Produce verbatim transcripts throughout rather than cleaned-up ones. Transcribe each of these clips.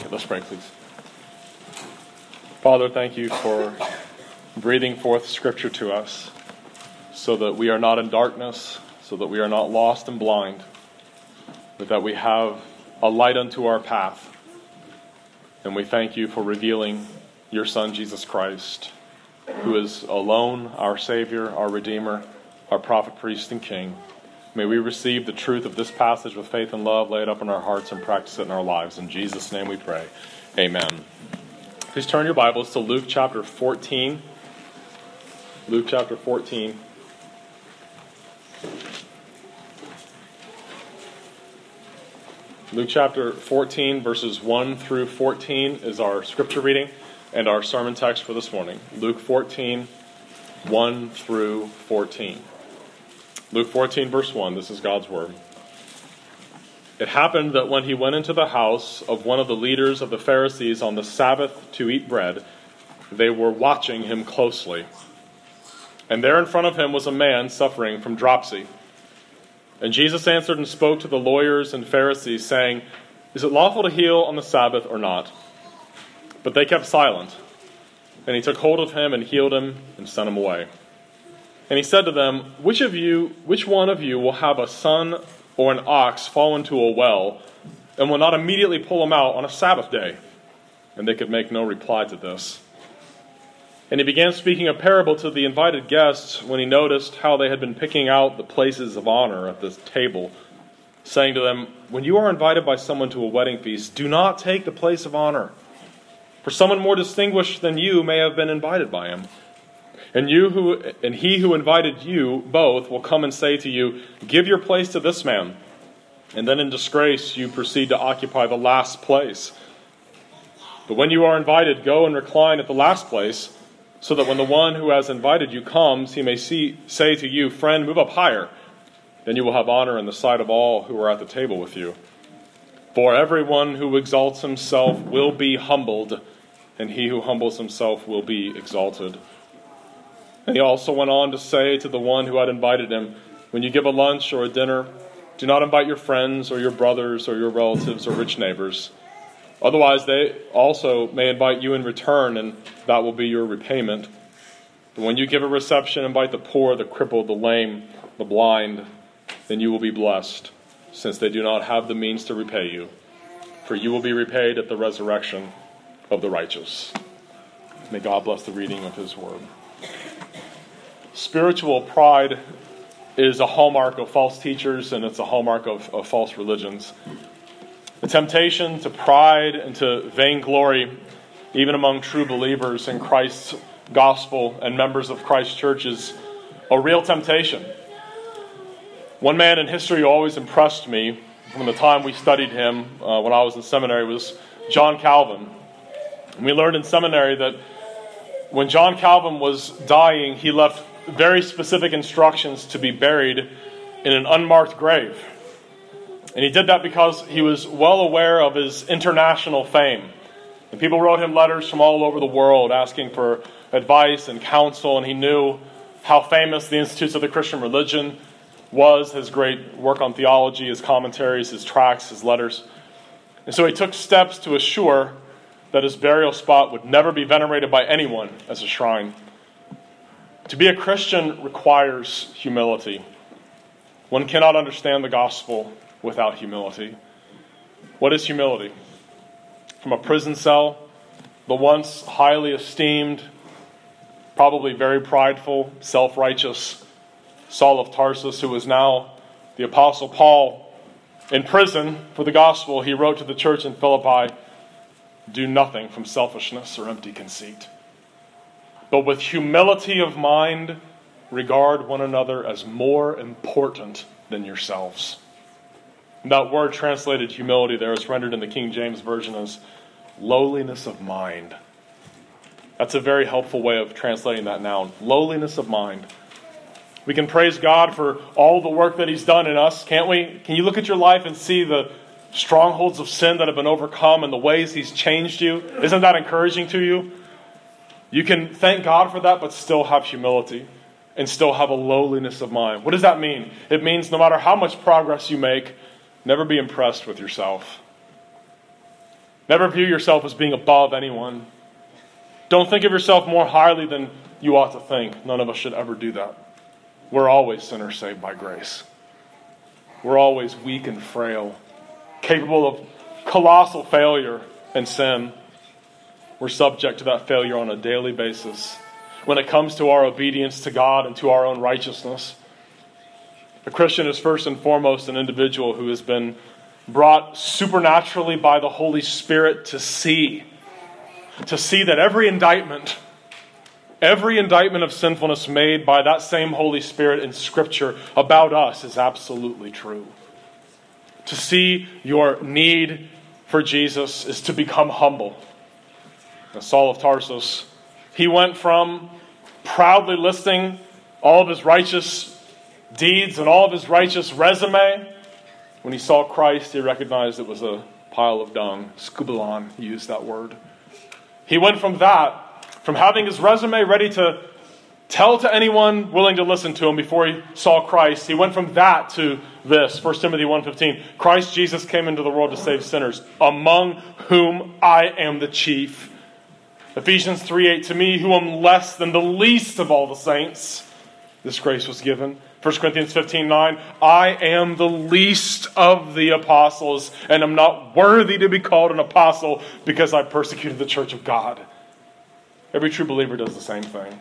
Okay, let's pray, please. Father, thank you for breathing forth Scripture to us so that we are not in darkness, so that we are not lost and blind, but that we have a light unto our path. And we thank you for revealing your Son, Jesus Christ, who is alone our Savior, our Redeemer, our prophet, priest, and King. May we receive the truth of this passage with faith and love, lay it up in our hearts, and practice it in our lives. In Jesus' name we pray. Amen. Please turn your Bibles to Luke chapter fourteen. Luke chapter fourteen. Luke chapter fourteen, verses one through fourteen is our scripture reading and our sermon text for this morning. Luke fourteen, one through fourteen. Luke fourteen, verse one, this is God's word. It happened that when he went into the house of one of the leaders of the Pharisees on the Sabbath to eat bread, they were watching him closely. And there in front of him was a man suffering from dropsy. And Jesus answered and spoke to the lawyers and Pharisees, saying, "Is it lawful to heal on the Sabbath or not?" But they kept silent. And he took hold of him and healed him and sent him away. And he said to them, Which of you, which one of you will have a son or an ox fall into a well and will not immediately pull him out on a Sabbath day?" And they could make no reply to this. And he began speaking a parable to the invited guests when he noticed how they had been picking out the places of honor at the table, saying to them, "When you are invited by someone to a wedding feast, do not take the place of honor, for someone more distinguished than you may have been invited by him. And you who and he who invited you both will come and say to you, 'Give your place to this man.' And then in disgrace you proceed to occupy the last place. But when you are invited, go and recline at the last place, so that when the one who has invited you comes, he may see, say to you, 'Friend, move up higher.' Then you will have honor in the sight of all who are at the table with you. For everyone who exalts himself will be humbled, and he who humbles himself will be exalted." And he also went on to say to the one who had invited him, "When you give a lunch or a dinner, do not invite your friends or your brothers or your relatives or rich neighbors. Otherwise they also may invite you in return, and that will be your repayment. But when you give a reception, invite the poor, the crippled, the lame, the blind, then you will be blessed, since they do not have the means to repay you. For you will be repaid at the resurrection of the righteous." May God bless the reading of his word. Spiritual pride is a hallmark of false teachers, and it's a hallmark of, of false religions. The temptation to pride and to vainglory, even among true believers in Christ's gospel and members of Christ's church, is a real temptation. One man in history who always impressed me from the time we studied him uh, when I was in seminary was John Calvin. And we learned in seminary that when John Calvin was dying, he left very specific instructions to be buried in an unmarked grave. And he did that because he was well aware of his international fame. And people wrote him letters from all over the world asking for advice and counsel, and he knew how famous the Institutes of the Christian Religion was, his great work on theology, his commentaries, his tracts, his letters. And so he took steps to assure that his burial spot would never be venerated by anyone as a shrine. To be a Christian requires humility. One cannot understand the gospel without humility. What is humility? From a prison cell, the once highly esteemed, probably very prideful, self-righteous Saul of Tarsus, who is now the Apostle Paul, in prison for the gospel, he wrote to the church in Philippi, "Do nothing from selfishness or empty conceit, but with humility of mind, regard one another as more important than yourselves." And that word translated humility there is rendered in the King James Version as lowliness of mind. That's a very helpful way of translating that noun. Lowliness of mind. We can praise God for all the work that he's done in us, can't we? Can you look at your life and see the strongholds of sin that have been overcome and the ways he's changed you? Isn't that encouraging to you? You can thank God for that, but still have humility and still have a lowliness of mind. What does that mean? It means no matter how much progress you make, never be impressed with yourself. Never view yourself as being above anyone. Don't think of yourself more highly than you ought to think. None of us should ever do that. We're always sinners saved by grace. We're always weak and frail, capable of colossal failure and sin. We're subject to that failure on a daily basis when it comes to our obedience to God and to our own righteousness. A Christian is first and foremost an individual who has been brought supernaturally by the Holy Spirit to see, to see that every indictment, every indictment of sinfulness made by that same Holy Spirit in Scripture about us is absolutely true. To see your need for Jesus is to become humble. Now, Saul of Tarsus, he went from proudly listing all of his righteous deeds and all of his righteous resume. When he saw Christ, he recognized it was a pile of dung. Skubalon, he used that word. He went from that, from having his resume ready to tell to anyone willing to listen to him before he saw Christ. He went from that to this, First Timothy one fifteen. Christ Jesus came into the world to save sinners, among whom I am the chief. Ephesians three eight, to me who am less than the least of all the saints, this grace was given. First Corinthians fifteen nine, I am the least of the apostles, and am not worthy to be called an apostle because I persecuted the church of God. Every true believer does the same thing.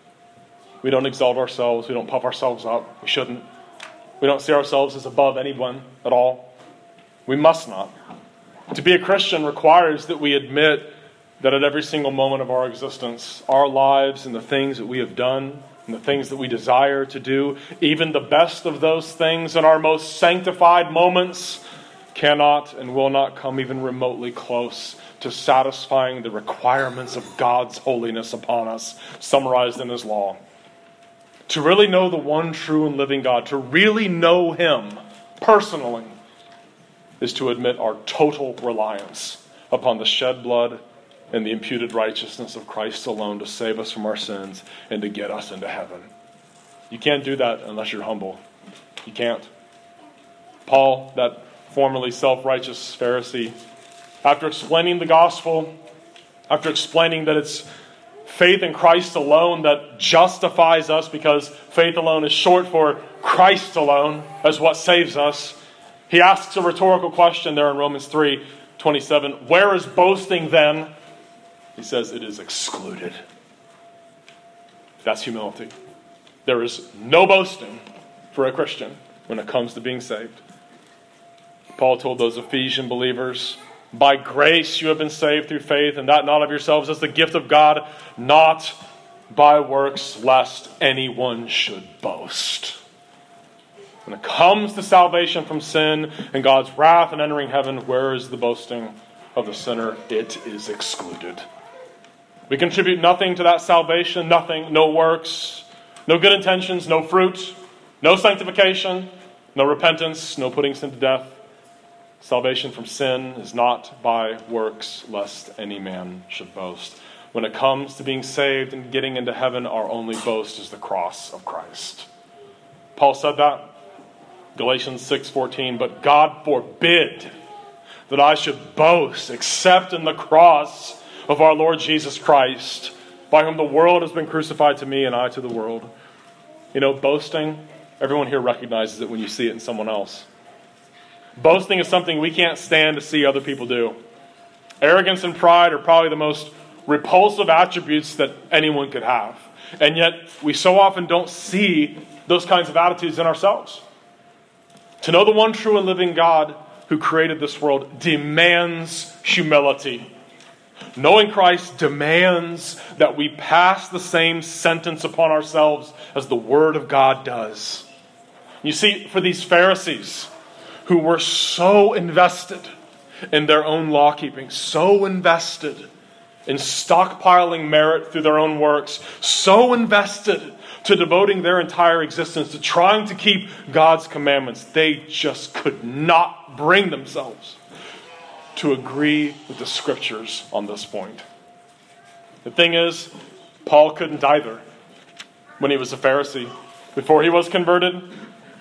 We don't exalt ourselves. We don't puff ourselves up. We shouldn't. We don't see ourselves as above anyone at all. We must not. To be a Christian requires that we admit that at every single moment of our existence, our lives and the things that we have done and the things that we desire to do, even the best of those things in our most sanctified moments, cannot and will not come even remotely close to satisfying the requirements of God's holiness upon us, summarized in His law. To really know the one true and living God, to really know Him personally, is to admit our total reliance upon the shed blood and the imputed righteousness of Christ alone to save us from our sins and to get us into heaven. You can't do that unless you're humble. You can't. Paul, that formerly self-righteous Pharisee, after explaining the gospel, after explaining that it's faith in Christ alone that justifies us, because faith alone is short for Christ alone as what saves us, he asks a rhetorical question there in Romans three twenty-seven. Where is boasting then? He says it is excluded. That's humility. There is no boasting for a Christian when it comes to being saved. Paul told those Ephesian believers, by grace you have been saved through faith, and that not of yourselves, as the gift of God, not by works, lest anyone should boast. When it comes to salvation from sin and God's wrath and entering heaven, where is the boasting of the sinner? It is excluded. We contribute nothing to that salvation, nothing, no works, no good intentions, no fruit, no sanctification, no repentance, no putting sin to death. Salvation from sin is not by works, lest any man should boast. When it comes to being saved and getting into heaven, our only boast is the cross of Christ. Paul said that. Galatians six fourteen, but God forbid that I should boast except in the cross of our Lord Jesus Christ, by whom the world has been crucified to me and I to the world. You know, boasting, everyone here recognizes it when you see it in someone else. Boasting is something we can't stand to see other people do. Arrogance and pride are probably the most repulsive attributes that anyone could have. And yet, we so often don't see those kinds of attitudes in ourselves. To know the one true and living God who created this world demands humility. Knowing Christ demands that we pass the same sentence upon ourselves as the Word of God does. You see, for these Pharisees who were so invested in their own law-keeping, so invested in stockpiling merit through their own works, so invested to devoting their entire existence to trying to keep God's commandments, they just could not bring themselves to agree with the Scriptures on this point. The thing is, Paul couldn't either when he was a Pharisee. Before he was converted,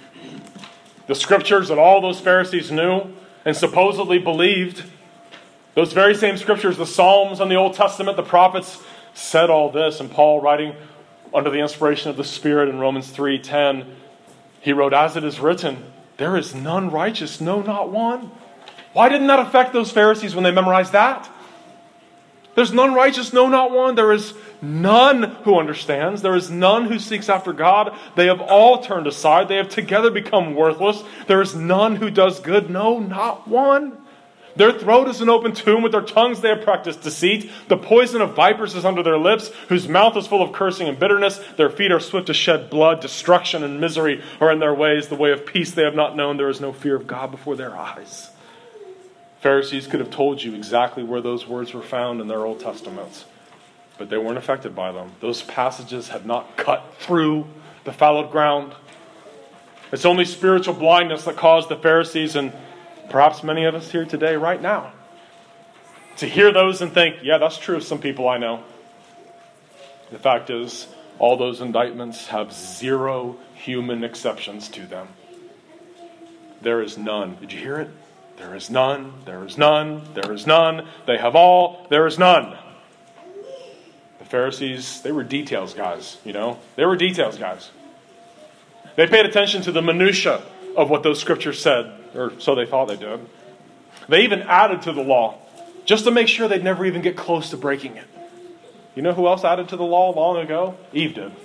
the Scriptures that all those Pharisees knew and supposedly believed Those very same scriptures, the Psalms and the Old Testament, the prophets said all this. And Paul, writing under the inspiration of the Spirit in Romans three ten, he wrote, "As it is written, there is none righteous, no, not one." Why didn't that affect those Pharisees when they memorized that? There's none righteous, no, not one. There is none who understands. There is none who seeks after God. They have all turned aside. They have together become worthless. There is none who does good, no, not one. Their throat is an open tomb. With their tongues they have practiced deceit. The poison of vipers is under their lips, whose mouth is full of cursing and bitterness. Their feet are swift to shed blood. Destruction and misery are in their ways. The way of peace they have not known. There is no fear of God before their eyes. Pharisees could have told you exactly where those words were found in their Old Testaments, but they weren't affected by them. Those passages had not cut through the fallowed ground. It's only spiritual blindness that caused the Pharisees, and perhaps many of us here today, right now, to hear those and think, yeah, that's true of some people I know. The fact is, all those indictments have zero human exceptions to them. There is none. Did you hear it? There is none, there is none, there is none. They have all, there is none. The Pharisees, they were details guys, you know. They were details guys. They paid attention to the minutia of what those scriptures said, or so they thought they did. They even added to the law, just to make sure they'd never even get close to breaking it. You know who else added to the law long ago? Eve did.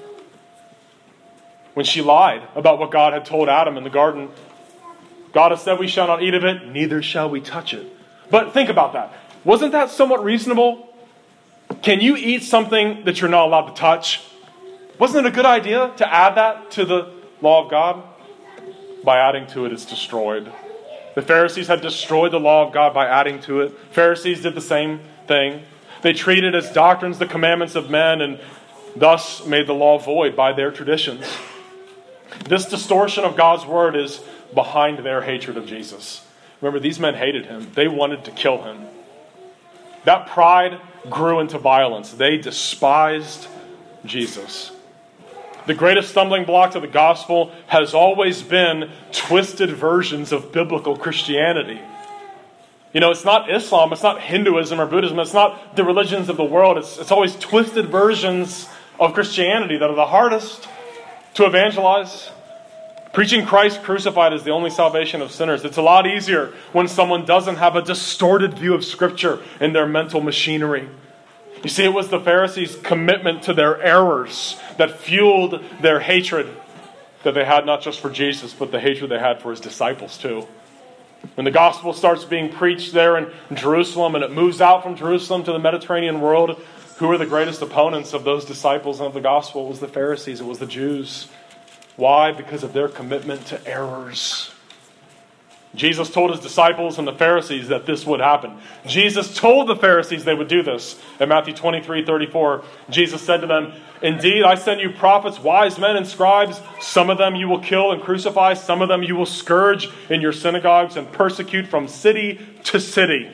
When she lied about what God had told Adam in the garden, God has said we shall not eat of it, neither shall we touch it. But think about that. Wasn't that somewhat reasonable? Can you eat something that you're not allowed to touch? Wasn't it a good idea to add that to the law of God? By adding to it, it's destroyed. The Pharisees had destroyed the law of God by adding to it. Pharisees did the same thing. They treated as doctrines the commandments of men and thus made the law void by their traditions. This distortion of God's word is behind their hatred of Jesus. Remember, these men hated him. They wanted to kill him. That pride grew into violence. They despised Jesus. The greatest stumbling block to the gospel has always been twisted versions of biblical Christianity. You know, it's not Islam, it's not Hinduism or Buddhism, it's not the religions of the world. It's, it's always twisted versions of Christianity that are the hardest to evangelize. Preaching Christ crucified is the only salvation of sinners. It's a lot easier when someone doesn't have a distorted view of Scripture in their mental machinery. You see, it was the Pharisees' commitment to their errors that fueled their hatred that they had not just for Jesus, but the hatred they had for his disciples too. When the gospel starts being preached there in Jerusalem and it moves out from Jerusalem to the Mediterranean world, who are the greatest opponents of those disciples and of the gospel? It was the Pharisees, it was the Jews. Why? Because of their commitment to errors. Jesus told his disciples and the Pharisees that this would happen. Jesus told the Pharisees they would do this. In Matthew twenty-three thirty-four, Jesus said to them, "Indeed, I send you prophets, wise men, and scribes. Some of them you will kill and crucify. Some of them you will scourge in your synagogues and persecute from city to city."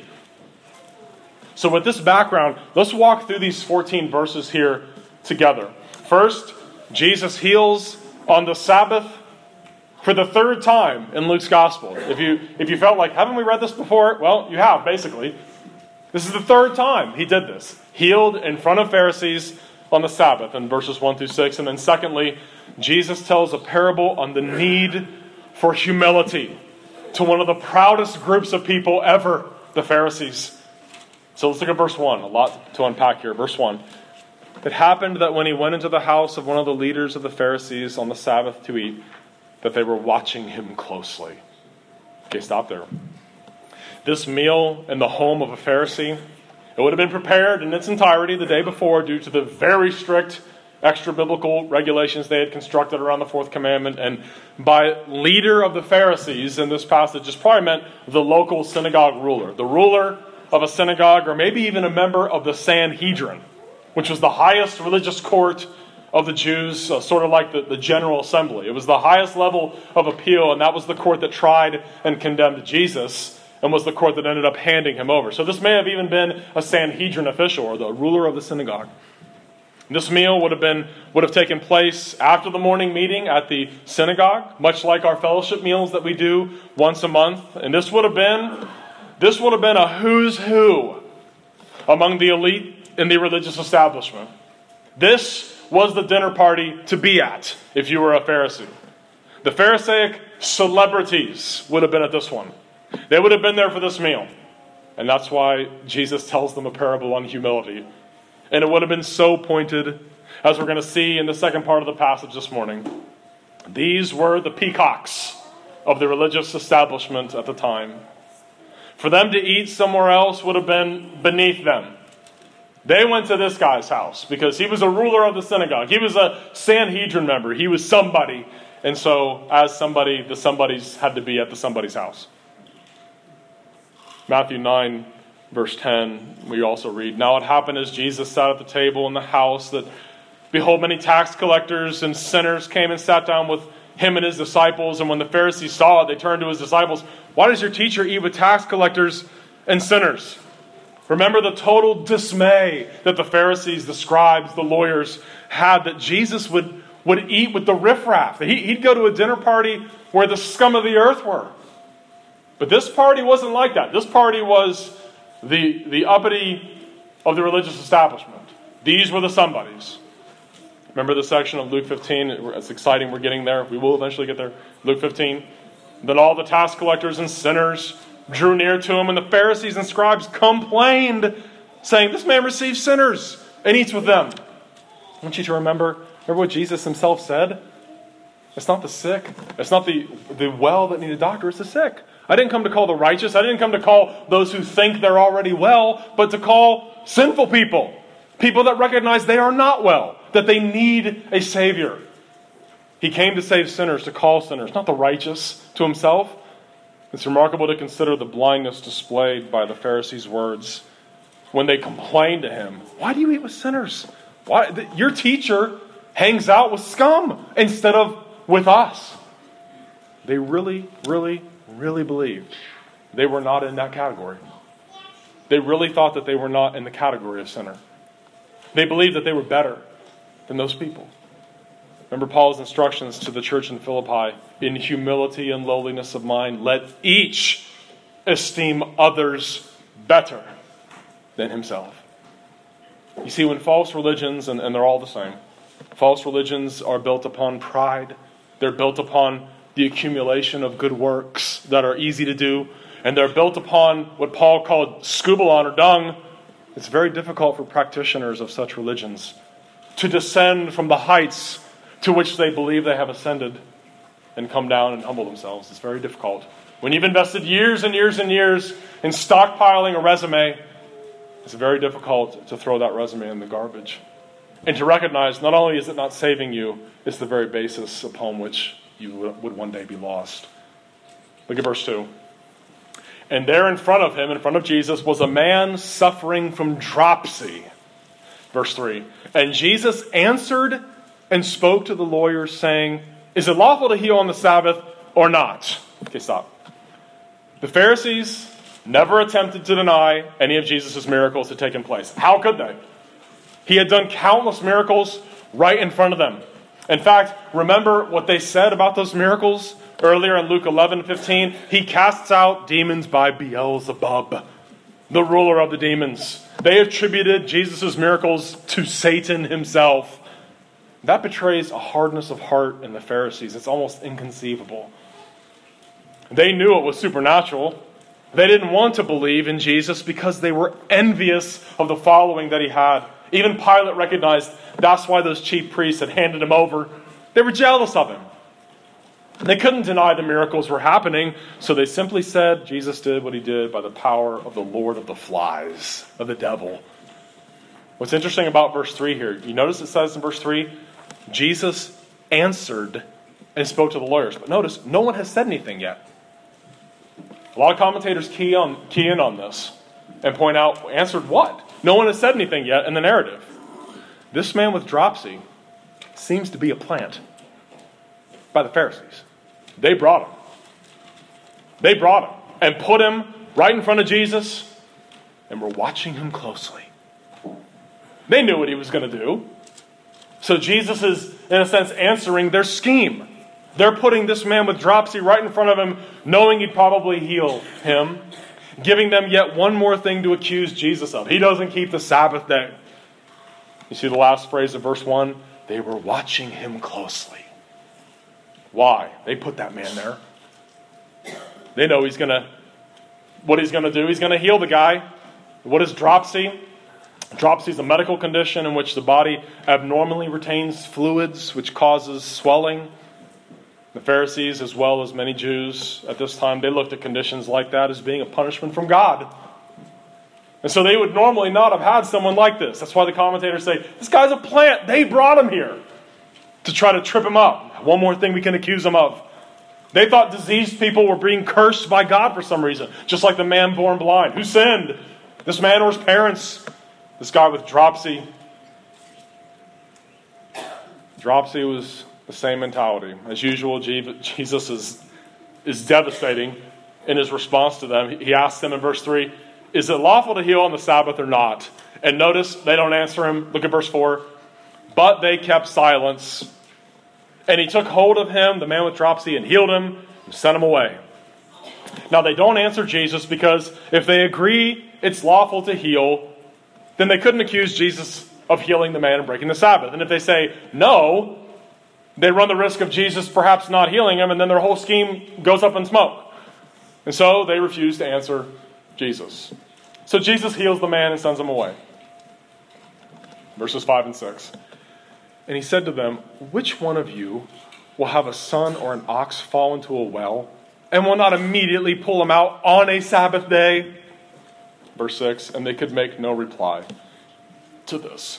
So with this background, let's walk through these fourteen verses here together. First, Jesus heals on the Sabbath for the third time in Luke's gospel. If you if you felt like, haven't we read this before? Well, you have, basically. This is the third time he did this. Healed in front of Pharisees on the Sabbath in verses one through six. And then secondly, Jesus tells a parable on the need for humility to one of the proudest groups of people ever, the Pharisees. So let's look at verse one. A lot to unpack here. Verse one. It happened that when he went into the house of one of the leaders of the Pharisees on the Sabbath to eat, that they were watching him closely. Okay, stop there. This meal in the home of a Pharisee, it would have been prepared in its entirety the day before due to the very strict extra-biblical regulations they had constructed around the fourth commandment. And by leader of the Pharisees in this passage, just probably meant the local synagogue ruler. The ruler of a synagogue, or maybe even a member of the Sanhedrin, which was the highest religious court of the Jews, uh, sort of like the, the General Assembly. It was the highest level of appeal, and that was the court that tried and condemned Jesus, and was the court that ended up handing him over. So this may have even been a Sanhedrin official, or the ruler of the synagogue. This meal would have been would have taken place after the morning meeting at the synagogue, much like our fellowship meals that we do once a month. And this would have been This would have been a who's who among the elite in the religious establishment. This was the dinner party to be at if you were a Pharisee. The Pharisaic celebrities would have been at this one. They would have been there for this meal. And that's why Jesus tells them a parable on humility. And it would have been so pointed, as we're going to see in the second part of the passage this morning. These were the peacocks of the religious establishment at the time. For them to eat somewhere else would have been beneath them. They went to this guy's house because he was a ruler of the synagogue. He was a Sanhedrin member. He was somebody. And so, as somebody, the somebodies had to be at the somebody's house. Matthew nine, verse ten, we also read, Now it happened as Jesus sat at the table in the house that, behold, many tax collectors and sinners came and sat down with him and his disciples. And when the Pharisees saw it, they turned to his disciples, Why does your teacher eat with tax collectors and sinners? Remember the total dismay that the Pharisees, the scribes, the lawyers had that Jesus would, would eat with the riffraff. He, he'd go to a dinner party where the scum of the earth were. But this party wasn't like that. This party was the, the uppity of the religious establishment. These were the somebodies. Remember the section of Luke fifteen? It's exciting, we're getting there. We will eventually get there. Luke fifteen. Then all the tax collectors and sinners drew near to him, and the Pharisees and scribes complained, saying, This man receives sinners and eats with them. I want you to remember, remember what Jesus himself said? It's not the sick. It's not the, the well that need a doctor. It's the sick. I didn't come to call the righteous. I didn't come to call those who think they're already well, but to call sinful people. People that recognize they are not well, that they need a Savior. He came to save sinners, to call sinners, not the righteous, to himself. It's remarkable to consider the blindness displayed by the Pharisees' words when they complained to him. Why do you eat with sinners? Why? Your teacher hangs out with scum instead of with us. They really, really, really believed they were not in that category. They really thought that they were not in the category of sinner. They believed that they were better than those people. Remember Paul's instructions to the church in Philippi. In humility and lowliness of mind, let each esteem others better than himself. You see, when false religions, and, and they're all the same, false religions are built upon pride. They're built upon the accumulation of good works that are easy to do. And they're built upon what Paul called scubalon or dung. It's very difficult for practitioners of such religions to descend from the heights to which they believe they have ascended and come down and humble themselves. It's very difficult. When you've invested years and years and years in stockpiling a resume, it's very difficult to throw that resume in the garbage. And to recognize not only is it not saving you, it's the very basis upon which you would one day be lost. Look at verse two. And there in front of him, in front of Jesus, was a man suffering from dropsy. Verse three. And Jesus answered and spoke to the lawyers, saying, Is it lawful to heal on the Sabbath or not? Okay, stop. The Pharisees never attempted to deny any of Jesus' miracles had taken place. How could they? He had done countless miracles right in front of them. In fact, remember what they said about those miracles earlier in Luke eleven fifteen? He casts out demons by Beelzebub, the ruler of the demons. They attributed Jesus' miracles to Satan himself. That betrays a hardness of heart in the Pharisees. It's almost inconceivable. They knew it was supernatural. They didn't want to believe in Jesus because they were envious of the following that he had. Even Pilate recognized that's why those chief priests had handed him over. They were jealous of him. They couldn't deny the miracles were happening, so they simply said Jesus did what he did by the power of the Lord of the flies, of the devil. What's interesting about verse three here, you notice it says in verse three, Jesus answered and spoke to the lawyers. But notice, no one has said anything yet. A lot of commentators key on key in on this and point out, answered what? No one has said anything yet in the narrative. This man with dropsy seems to be a plant by the Pharisees. They brought him. They brought him and put him right in front of Jesus and were watching him closely. They knew what he was going to do. So Jesus is, in a sense, answering their scheme. They're putting this man with dropsy right in front of him, knowing he'd probably heal him. giving them yet one more thing to accuse Jesus of. He doesn't keep the Sabbath day. You see the last phrase of verse one? They were watching him closely. Why? They put that man there. They know he's going to, what he's going to do. He's going to heal the guy. What is dropsy? Dropsy is a medical condition in which the body abnormally retains fluids, which causes swelling. The Pharisees, as well as many Jews at this time, they looked at conditions like that as being a punishment from God. And so they would normally not have had someone like this. That's why the commentators say, this guy's a plant. They brought him here to try to trip him up. One more thing we can accuse him of. They thought diseased people were being cursed by God for some reason. Just like the man born blind. Who sinned? This man or his parents? This guy with dropsy. Dropsy was the same mentality. As usual, Jesus is, is devastating in his response to them. He asks them in verse three, is it lawful to heal on the Sabbath or not? And notice they don't answer him. Look at verse four. But they kept silence. And he took hold of him, the man with dropsy, and healed him and sent him away. Now they don't answer Jesus because if they agree it's lawful to heal, then they couldn't accuse Jesus of healing the man and breaking the Sabbath. And if they say no, they run the risk of Jesus perhaps not healing him, and then their whole scheme goes up in smoke. And so they refuse to answer Jesus. So Jesus heals the man and sends him away. Verses five and six. And he said to them, which one of you will have a son or an ox fall into a well and will not immediately pull him out on a Sabbath day? Verse six, and they could make no reply to this.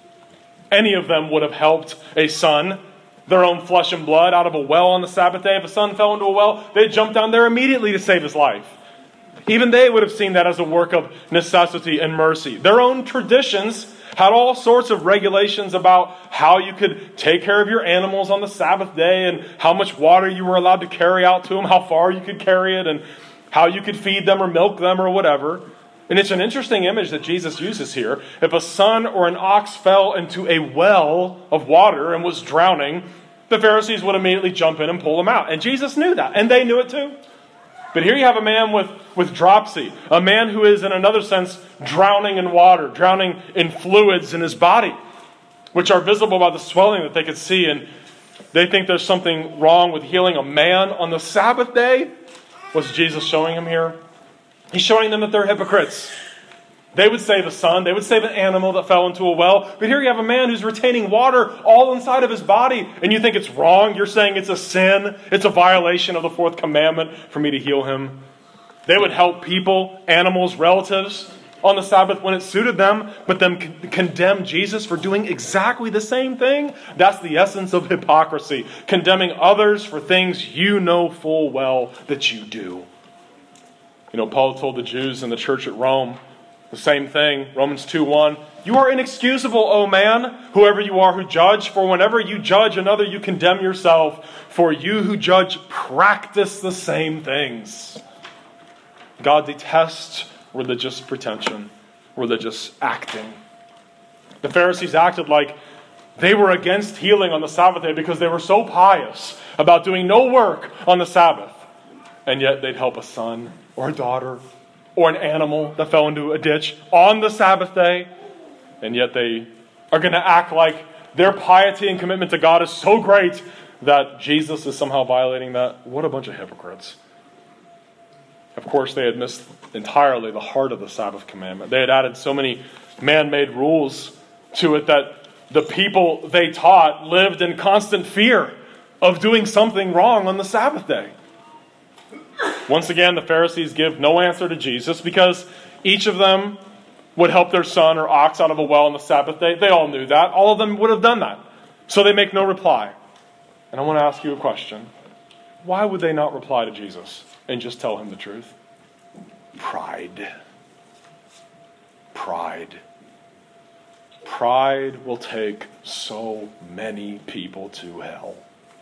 Any of them would have helped a son, their own flesh and blood, out of a well on the Sabbath day. If a son fell into a well, they'd jump down there immediately to save his life. Even they would have seen that as a work of necessity and mercy. Their own traditions had all sorts of regulations about how you could take care of your animals on the Sabbath day and how much water you were allowed to carry out to them, how far you could carry it, and how you could feed them or milk them or whatever. And it's an interesting image that Jesus uses here. If a son or an ox fell into a well of water and was drowning, the Pharisees would immediately jump in and pull him out. And Jesus knew that, and they knew it too. But here you have a man with, with dropsy, a man who is, in another sense, drowning in water, drowning in fluids in his body, which are visible by the swelling that they could see. And they think there's something wrong with healing a man on the Sabbath day. What's Jesus showing him here? He's showing them that they're hypocrites. They would save a son. They would save an animal that fell into a well. But here you have a man who's retaining water all inside of his body. And you think it's wrong. You're saying it's a sin. It's a violation of the fourth commandment for me to heal him. They would help people, animals, relatives on the Sabbath when it suited them. But then con- condemn Jesus for doing exactly the same thing. That's the essence of hypocrisy. Condemning others for things you know full well that you do. You know, Paul told the Jews in the church at Rome the same thing. Romans two one. You are inexcusable, O man, whoever you are who judge. For whenever you judge another, you condemn yourself. For you who judge practice the same things. God detests religious pretension, religious acting. The Pharisees acted like they were against healing on the Sabbath day because they were so pious about doing no work on the Sabbath. And yet they'd help a son or a daughter or an animal that fell into a ditch on the Sabbath day. And yet they are going to act like their piety and commitment to God is so great that Jesus is somehow violating that. What a bunch of hypocrites. Of course, they had missed entirely the heart of the Sabbath commandment. They had added so many man-made rules to it that the people they taught lived in constant fear of doing something wrong on the Sabbath day. Once again, the Pharisees give no answer to Jesus because each of them would help their son or ox out of a well on the Sabbath day. They all knew that. All of them would have done that. So they make no reply. And I want to ask you a question. Why would they not reply to Jesus and just tell him the truth? Pride. Pride. Pride will take so many people to hell.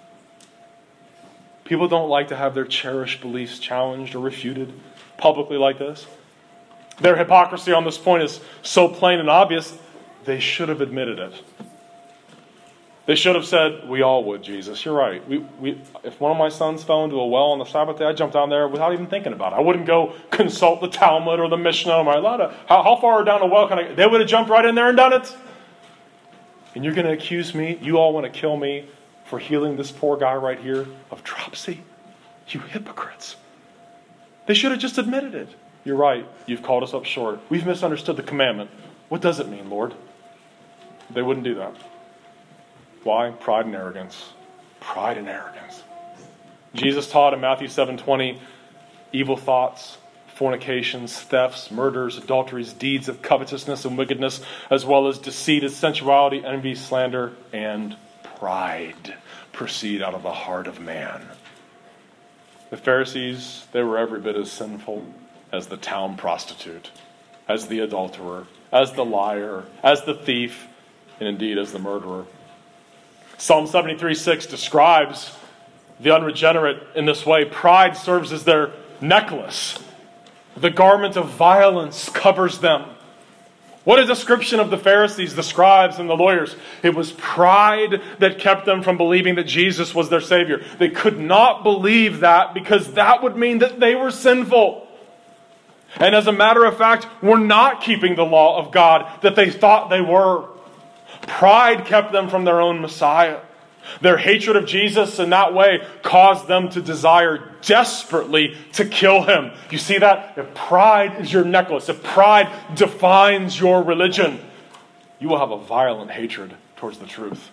People don't like to have their cherished beliefs challenged or refuted publicly like this. Their hypocrisy on this point is so plain and obvious, they should have admitted it. They should have said, we all would, Jesus. You're right. We, we, if one of my sons fell into a well on the Sabbath day, I'd jump down there without even thinking about it. I wouldn't go consult the Talmud or the Mishnah. Am I allowed to, how, how far down a well can I? They would have jumped right in there and done it. And you're going to accuse me? You all want to kill me for healing this poor guy right here of dropsy? You hypocrites. They should have just admitted it. You're right. You've called us up short. We've misunderstood the commandment. What does it mean, Lord? They wouldn't do that. Why? Pride and arrogance. Pride and arrogance. Jesus taught in Matthew seven twenty, evil thoughts, fornications, thefts, murders, adulteries, deeds of covetousness and wickedness, as well as deceit, sensuality, envy, slander, and pride proceed out of the heart of man. The Pharisees, they were every bit as sinful as the town prostitute, as the adulterer, as the liar, as the thief, and indeed as the murderer. Psalm seventy-three six describes the unregenerate in this way. Pride serves as their necklace. The garment of violence covers them. What a description of the Pharisees, the scribes, and the lawyers. It was pride that kept them from believing that Jesus was their Savior. They could not believe that because that would mean that they were sinful. And as a matter of fact, were not keeping the law of God that they thought they were. Pride kept them from their own Messiah. Their hatred of Jesus in that way caused them to desire desperately to kill him. You see that? If pride is your necklace, if pride defines your religion, you will have a violent hatred towards the truth.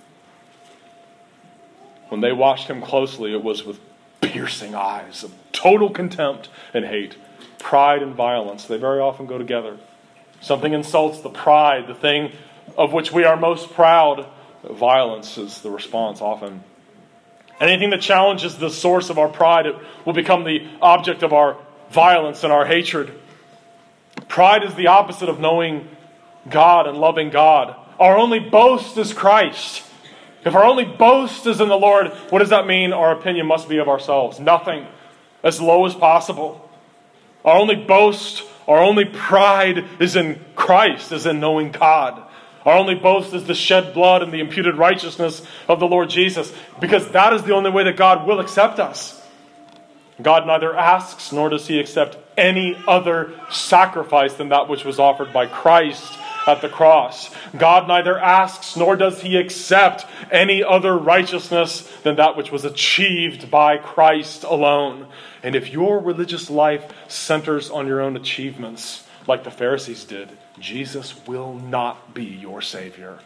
When they watched him closely, it was with piercing eyes of total contempt and hate. Pride and violence, they very often go together. Something insults the pride, the thing of which we are most proud. Violence is the response often. Anything that challenges the source of our pride, it will become the object of our violence and our hatred. Pride is the opposite of knowing God and loving God. Our only boast is Christ. If our only boast is in the Lord, what does that mean? Our opinion must be of ourselves. Nothing. As low as possible. Our only boast, our only pride is in Christ, is in knowing God. Our only boast is the shed blood and the imputed righteousness of the Lord Jesus, because that is the only way that God will accept us. God neither asks nor does he accept any other sacrifice than that which was offered by Christ at the cross. God neither asks nor does he accept any other righteousness than that which was achieved by Christ alone. And if your religious life centers on your own achievements, like the Pharisees did, Jesus will not be your Savior.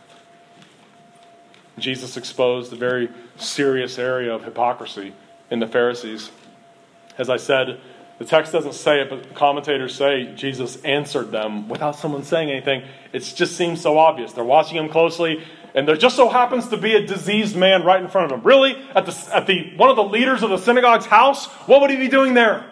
Jesus exposed a very serious area of hypocrisy in the Pharisees. As I said, the text doesn't say it, but commentators say Jesus answered them without someone saying anything. It just seems so obvious. They're watching him closely, and there just so happens to be a diseased man right in front of him. Really? At the, at the one of the leaders of the synagogue's house? What would he be doing there?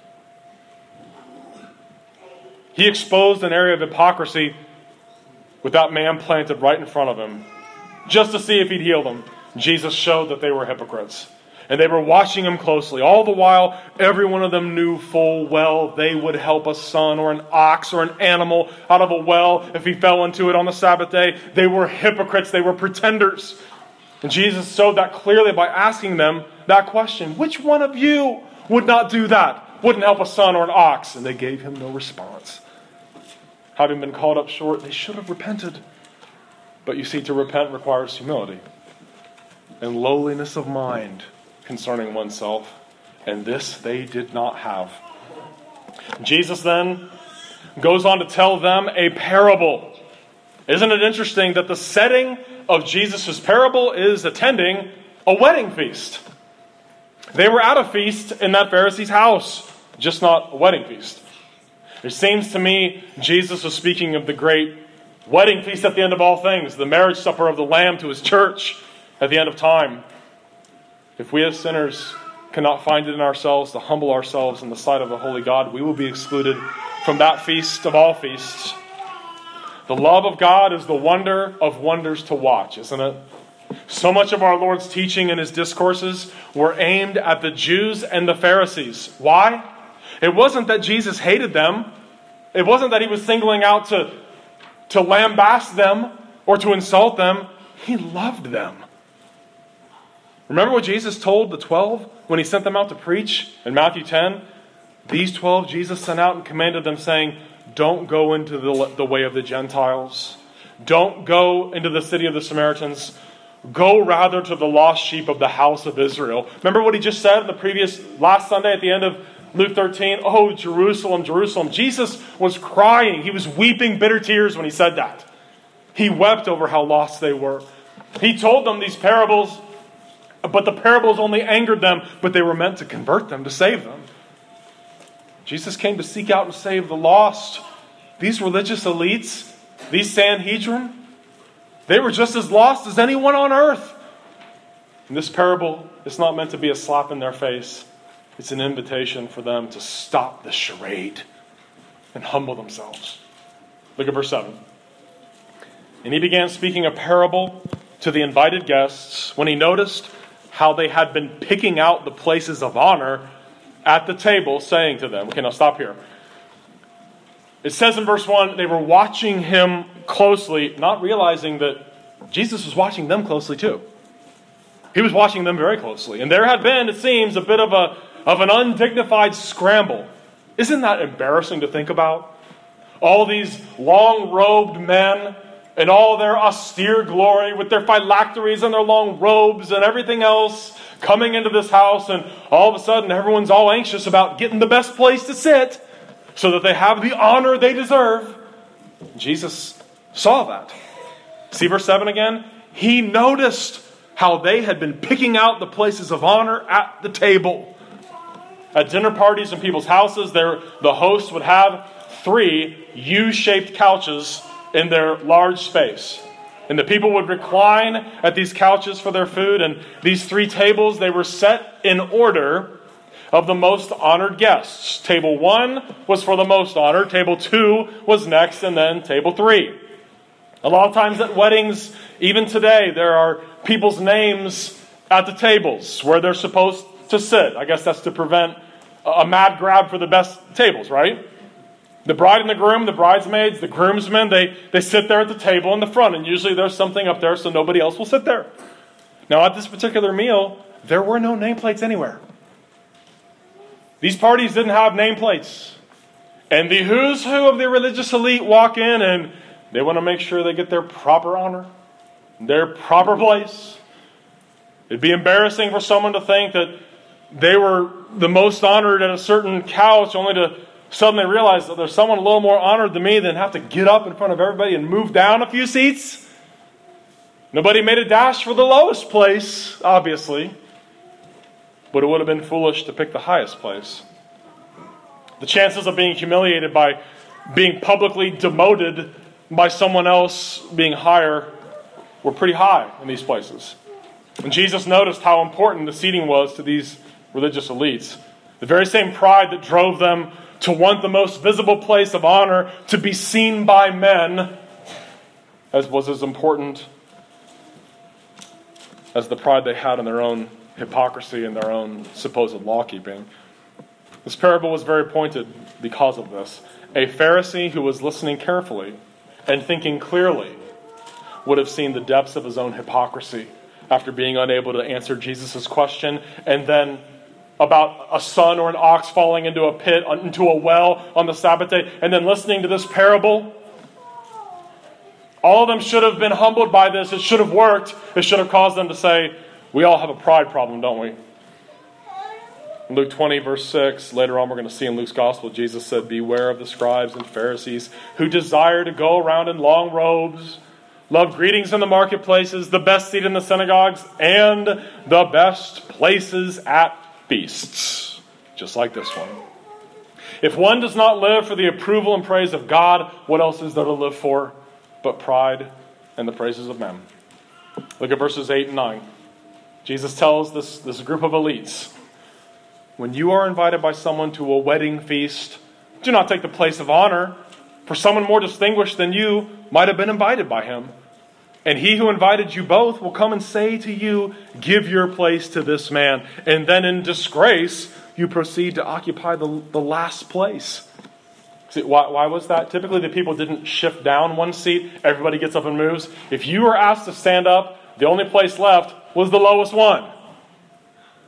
He exposed an area of hypocrisy with that man planted right in front of him, just to see if he'd heal them. Jesus showed that they were hypocrites. And they were watching him closely. All the while, every one of them knew full well they would help a son or an ox or an animal out of a well if he fell into it on the Sabbath day. They were hypocrites. They were pretenders. And Jesus showed that clearly by asking them that question. Which one of you would not do that? Wouldn't help a son or an ox? And they gave him no response. Having been called up short, they should have repented. But you see, to repent requires humility and lowliness of mind concerning oneself. And this they did not have. Jesus then goes on to tell them a parable. Isn't it interesting that the setting of Jesus' parable is attending a wedding feast? They were at a feast in that Pharisee's house, just not a wedding feast. It seems to me Jesus was speaking of the great wedding feast at the end of all things, the marriage supper of the Lamb to his church at the end of time. If we as sinners cannot find it in ourselves to humble ourselves in the sight of the holy God, we will be excluded from that feast of all feasts. The love of God is the wonder of wonders to watch, isn't it? So much of our Lord's teaching and his discourses were aimed at the Jews and the Pharisees. Why? It wasn't that Jesus hated them. It wasn't that he was singling out to, to lambaste them or to insult them. He loved them. Remember what Jesus told the twelve when he sent them out to preach in Matthew ten? These twelve Jesus sent out and commanded them, saying, don't go into the, the way of the Gentiles. Don't go into the city of the Samaritans. Go rather to the lost sheep of the house of Israel. Remember what he just said in the previous, last Sunday at the end of Luke thirteen? Oh, Jerusalem, Jerusalem. Jesus was crying. He was weeping bitter tears when he said that. He wept over how lost they were. He told them these parables, but the parables only angered them, but they were meant to convert them, to save them. Jesus came to seek out and save the lost. These religious elites, these Sanhedrin, they were just as lost as anyone on earth. And this parable is not meant to be a slap in their face. It's an invitation for them to stop the charade and humble themselves. Look at verse seven. And he began speaking a parable to the invited guests when he noticed how they had been picking out the places of honor at the table, saying to them, okay, now stop here. It says in verse one, they were watching him closely, not realizing that Jesus was watching them closely too. He was watching them very closely. And there had been, it seems, a bit of a of an undignified scramble. Isn't that embarrassing to think about? All these long-robed men in all their austere glory with their phylacteries and their long robes and everything else coming into this house, and all of a sudden everyone's all anxious about getting the best place to sit so that they have the honor they deserve. Jesus saw that. See verse seven again? He noticed how they had been picking out the places of honor at the table. At dinner parties in people's houses, there the host would have three U-shaped couches in their large space. And the people would recline at these couches for their food. And these three tables, they were set in order of the most honored guests. Table one was for the most honored. Table two was next, and then table three. A lot of times at weddings, even today, there are people's names at the tables where they're supposed to sit. I guess that's to prevent a mad grab for the best tables, right? The bride and the groom, the bridesmaids, the groomsmen, they, they sit there at the table in the front, and usually there's something up there so nobody else will sit there. Now at this particular meal, there were no nameplates anywhere. These parties didn't have nameplates. And the who's who of the religious elite walk in, and they want to make sure they get their proper honor, their proper place. It'd be embarrassing for someone to think that they were the most honored at a certain couch, only to suddenly realize that there's someone a little more honored than me, then have to get up in front of everybody and move down a few seats. Nobody made a dash for the lowest place, obviously. But it would have been foolish to pick the highest place. The chances of being humiliated by being publicly demoted by someone else being higher were pretty high in these places. And Jesus noticed how important the seating was to these religious elites. The very same pride that drove them to want the most visible place of honor, to be seen by men, as was as important as the pride they had in their own hypocrisy and their own supposed law-keeping. This parable was very pointed because of this. A Pharisee who was listening carefully and thinking clearly would have seen the depths of his own hypocrisy after being unable to answer Jesus' question, and then about a son or an ox falling into a pit, into a well on the Sabbath day, and then listening to this parable. All of them should have been humbled by this. It should have worked. It should have caused them to say, we all have a pride problem, don't we? In Luke twenty, verse six, later on we're going to see in Luke's gospel, Jesus said, beware of the scribes and Pharisees who desire to go around in long robes, love greetings in the marketplaces, the best seat in the synagogues, and the best places at feasts, just like this one. If one does not live for the approval and praise of God, what else is there to live for but pride and the praises of men? Look at verses eight and nine. Jesus tells this, this group of elites, when you are invited by someone to a wedding feast, do not take the place of honor, for someone more distinguished than you might have been invited by him. And he who invited you both will come and say to you, give your place to this man. And then in disgrace, you proceed to occupy the, the last place. See, why, why was that? Typically the people didn't shift down one seat. Everybody gets up and moves. If you were asked to stand up, the only place left was the lowest one.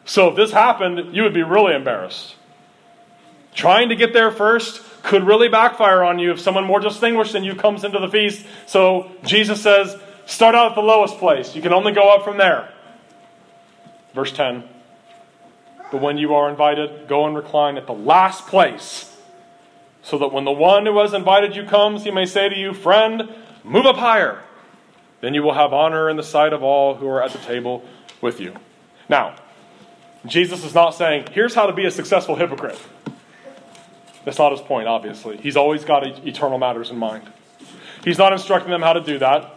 So if this happened, you would be really embarrassed. Trying to get there first could really backfire on you if someone more distinguished than you comes into the feast. So Jesus says, start out at the lowest place. You can only go up from there. Verse ten. But when you are invited, go and recline at the last place, so that when the one who has invited you comes, he may say to you, friend, move up higher. Then you will have honor in the sight of all who are at the table with you. Now, Jesus is not saying, here's how to be a successful hypocrite. That's not his point, obviously. He's always got eternal matters in mind. He's not instructing them how to do that.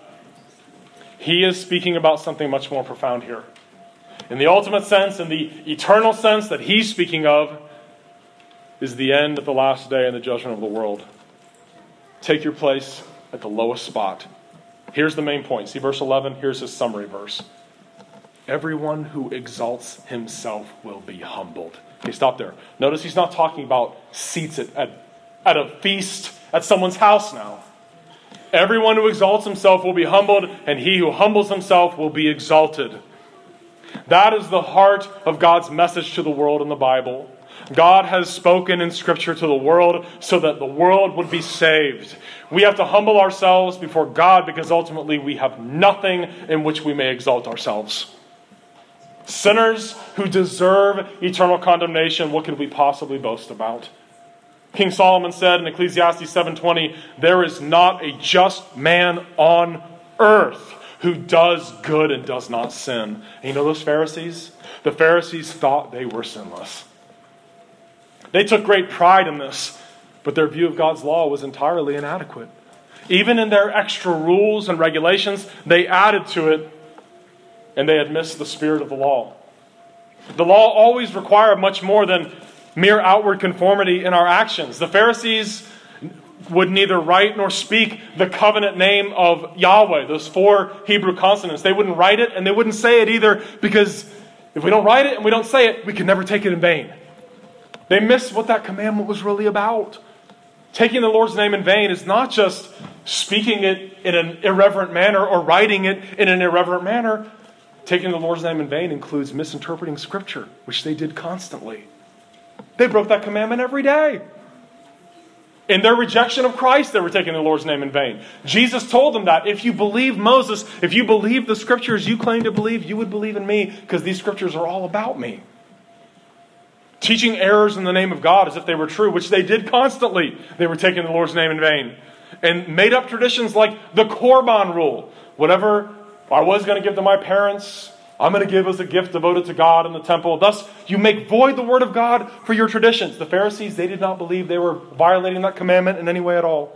He is speaking about something much more profound here. In the ultimate sense, in the eternal sense that he's speaking of, is the end of the last day and the judgment of the world. Take your place at the lowest spot. Here's the main point. See verse eleven? Here's his summary verse. Everyone who exalts himself will be humbled. Okay, stop there. Notice he's not talking about seats at, at, at a feast at someone's house now. Everyone who exalts himself will be humbled, and he who humbles himself will be exalted. That is the heart of God's message to the world in the Bible. God has spoken in Scripture to the world so that the world would be saved. We have to humble ourselves before God because ultimately we have nothing in which we may exalt ourselves. Sinners who deserve eternal condemnation, what could we possibly boast about? King Solomon said in Ecclesiastes seven twenty, there is not a just man on earth who does good and does not sin. And you know those Pharisees? The Pharisees thought they were sinless. They took great pride in this, but their view of God's law was entirely inadequate. Even in their extra rules and regulations, they added to it, and they had missed the spirit of the law. The law always required much more than mere outward conformity in our actions. The Pharisees would neither write nor speak the covenant name of Yahweh, those four Hebrew consonants. They wouldn't write it and they wouldn't say it either, because if we don't write it and we don't say it, we can never take it in vain. They missed what that commandment was really about. Taking the Lord's name in vain is not just speaking it in an irreverent manner or writing it in an irreverent manner. Taking the Lord's name in vain includes misinterpreting Scripture, which they did constantly. They broke that commandment every day. In their rejection of Christ, they were taking the Lord's name in vain. Jesus told them that if you believe Moses, if you believe the Scriptures you claim to believe, you would believe in me, because these Scriptures are all about me. Teaching errors in the name of God as if they were true, which they did constantly. They were taking the Lord's name in vain. And made up traditions like the Korban rule. Whatever I was going to give to my parents, I'm going to give as a gift devoted to God in the temple. Thus, you make void the word of God for your traditions. The Pharisees, they did not believe they were violating that commandment in any way at all.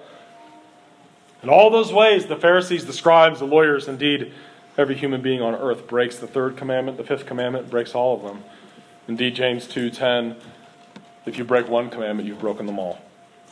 In all those ways, the Pharisees, the scribes, the lawyers, indeed, every human being on earth breaks the third commandment. The fifth commandment breaks all of them. Indeed, James two ten, if you break one commandment, you've broken them all.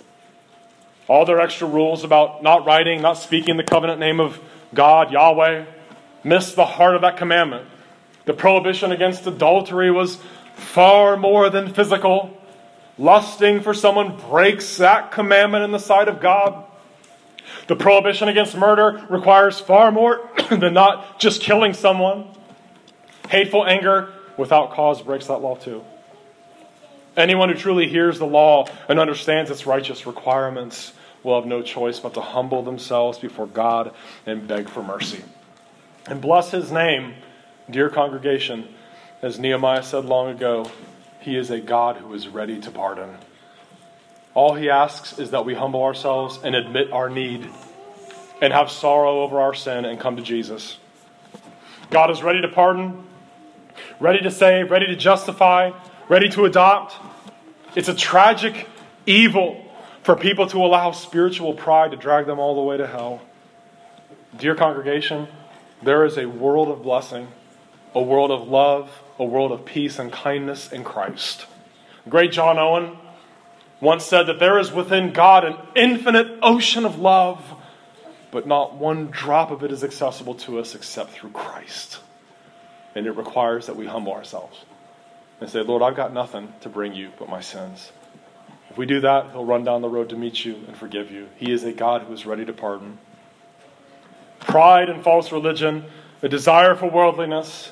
All their extra rules about not writing, not speaking the covenant name of God, Yahweh, missed the heart of that commandment. The prohibition against adultery was far more than physical. Lusting for someone breaks that commandment in the sight of God. The prohibition against murder requires far more than not just killing someone. Hateful anger without cause breaks that law too. Anyone who truly hears the law and understands its righteous requirements will have no choice but to humble themselves before God and beg for mercy. And bless His name, dear congregation. As Nehemiah said long ago, He is a God who is ready to pardon. All He asks is that we humble ourselves and admit our need and have sorrow over our sin and come to Jesus. God is ready to pardon, ready to save, ready to justify, ready to adopt. It's a tragic evil for people to allow spiritual pride to drag them all the way to hell. Dear congregation, there is a world of blessing, a world of love, a world of peace and kindness in Christ. Great John Owen once said that there is within God an infinite ocean of love, but not one drop of it is accessible to us except through Christ. And it requires that we humble ourselves and say, Lord, I've got nothing to bring you but my sins. If we do that, He'll run down the road to meet you and forgive you. He is a God who is ready to pardon. Pride and false religion, a desire for worldliness,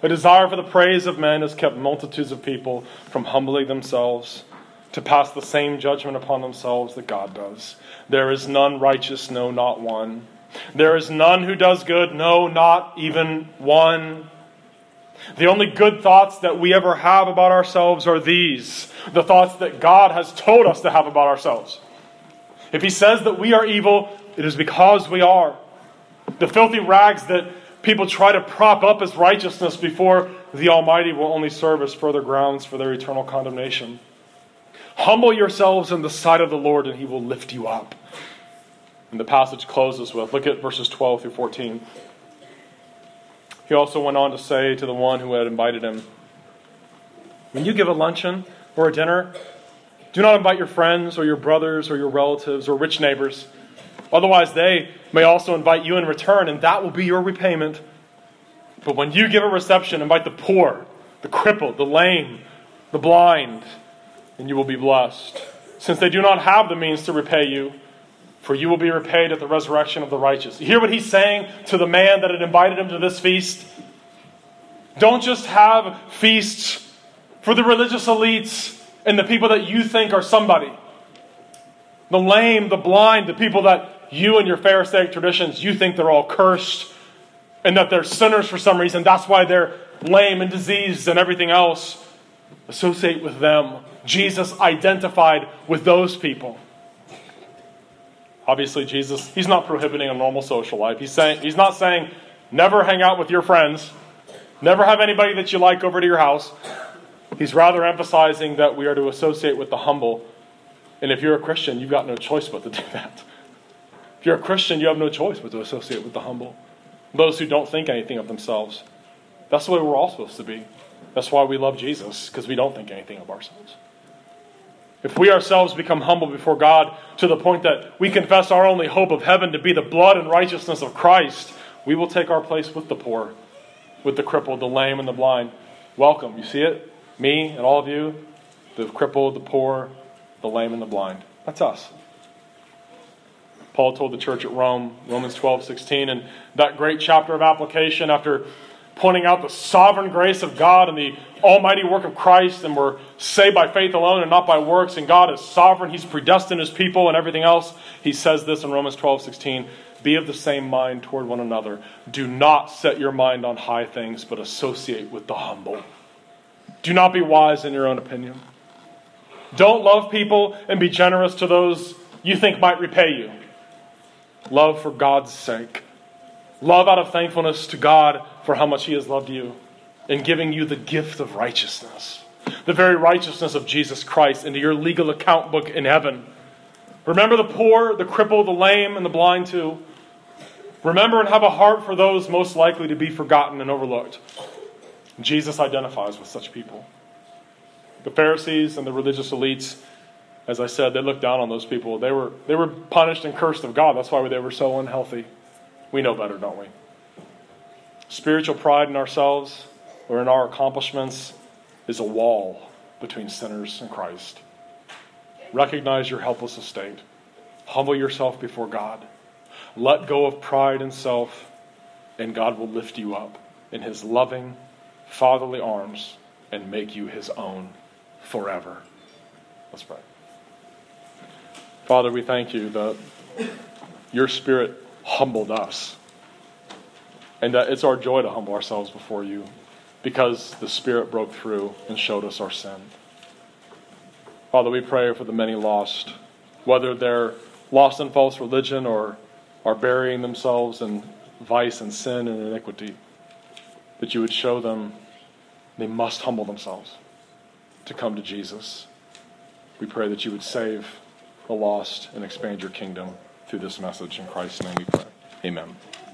A desire for the praise of men has kept multitudes of people from humbling themselves to pass the same judgment upon themselves that God does. There is none righteous, no, not one. There is none who does good, no, not even one. The only good thoughts that we ever have about ourselves are these, the thoughts that God has told us to have about ourselves. If he says that we are evil, it is because we are. The filthy rags that people try to prop up as righteousness before the Almighty will only serve as further grounds for their eternal condemnation. Humble yourselves in the sight of the Lord, and he will lift you up. And the passage closes with, look at verses twelve through fourteen. He also went on to say to the one who had invited him, when you give a luncheon or a dinner, do not invite your friends or your brothers or your relatives or rich neighbors. Otherwise they may also invite you in return, and that will be your repayment. But when you give a reception, invite the poor, the crippled, the lame, the blind, and you will be blessed, since they do not have the means to repay you, for you will be repaid at the resurrection of the righteous. You hear what he's saying to the man that had invited him to this feast? Don't just have feasts for the religious elites and the people that you think are somebody. The lame, the blind, the people that you and your Pharisaic traditions, you think they're all cursed and that they're sinners for some reason. That's why they're lame and diseased and everything else. Associate with them. Jesus identified with those people. Obviously, Jesus, he's not prohibiting a normal social life. He's saying, he's not saying, never hang out with your friends. Never have anybody that you like over to your house. He's rather emphasizing that we are to associate with the humble. And if you're a Christian, you've got no choice but to do that. If you're a Christian, you have no choice but to associate with the humble. Those who don't think anything of themselves. That's the way we're all supposed to be. That's why we love Jesus, because we don't think anything of ourselves. If we ourselves become humble before God to the point that we confess our only hope of heaven to be the blood and righteousness of Christ, we will take our place with the poor, with the crippled, the lame, and the blind. Welcome. You see it? Me and all of you, the crippled, the poor, the lame, and the blind. That's us. Paul told the church at Rome, Romans twelve sixteen, and that great chapter of application after pointing out the sovereign grace of God and the almighty work of Christ, and we're saved by faith alone and not by works, and God is sovereign, he's predestined his people and everything else. He says this in Romans twelve sixteen, be of the same mind toward one another. Do not set your mind on high things, but associate with the humble. Do not be wise in your own opinion. Don't love people and be generous to those you think might repay you. Love for God's sake. Love out of thankfulness to God for how much he has loved you in giving you the gift of righteousness. The very righteousness of Jesus Christ into your legal account book in heaven. Remember the poor, the crippled, the lame, and the blind too. Remember and have a heart for those most likely to be forgotten and overlooked. Jesus identifies with such people. The Pharisees and the religious elites, as I said, they looked down on those people. They were, they were punished and cursed of God. That's why they were so unhealthy. We know better, don't we? Spiritual pride in ourselves or in our accomplishments is a wall between sinners and Christ. Recognize your helpless estate. Humble yourself before God. Let go of pride and self, and God will lift you up in his loving, fatherly arms and make you his own forever. Let's pray. Father, we thank you that your Spirit humbled us. And that it's our joy to humble ourselves before you because the Spirit broke through and showed us our sin. Father, we pray for the many lost, whether they're lost in false religion or are burying themselves in vice and sin and iniquity, that you would show them they must humble themselves to come to Jesus. We pray that you would save the lost and expand your kingdom through this message. In Christ's name we pray. Amen.